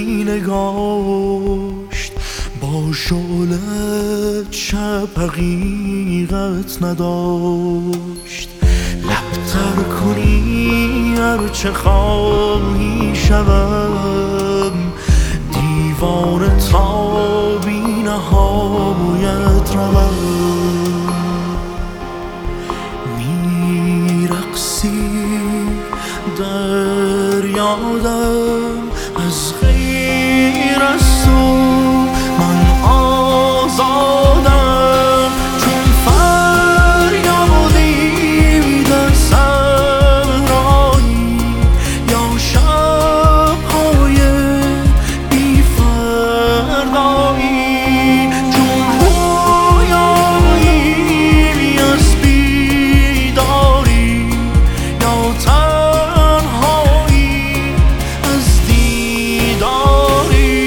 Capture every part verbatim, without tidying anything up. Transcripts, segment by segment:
می نگاشت، با شعلت شب حقیقت نداشت. لبتر کنی هرچه خواهی شوم، دیوانه تا بی نهایت روم. میرقصی در یادم، از غیر از تو من آزادم. چون فریادی در صحرایی یا شب‌های بی فردایی، چون رویایی از بیداری یا تنهایی از دیداری.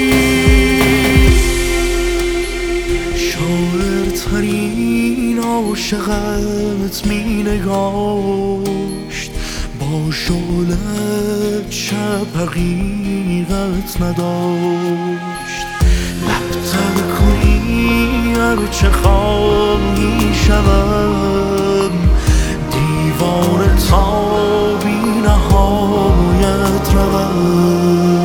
شاعرترین عاشقت می نگاشت، با شعلت شب حقیقت نداشت. لبتر کنی هرچه خواهی شوم، دیوانه تا بی نهایت روم.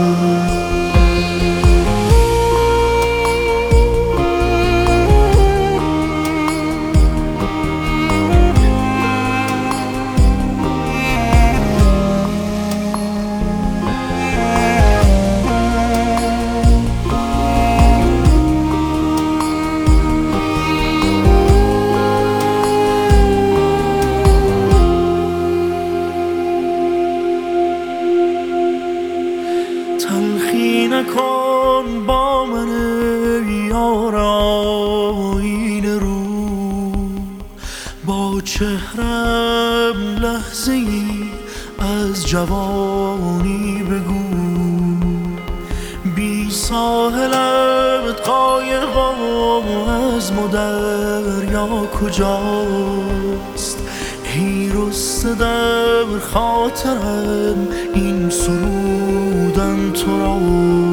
تلخی نکن با من یار آینه رو، با چهرم لحظه ای از جوانی بگو. بی ساحلت قایق از دریا کجاست؟ ای رسته در خاطرم این سرودن تو را.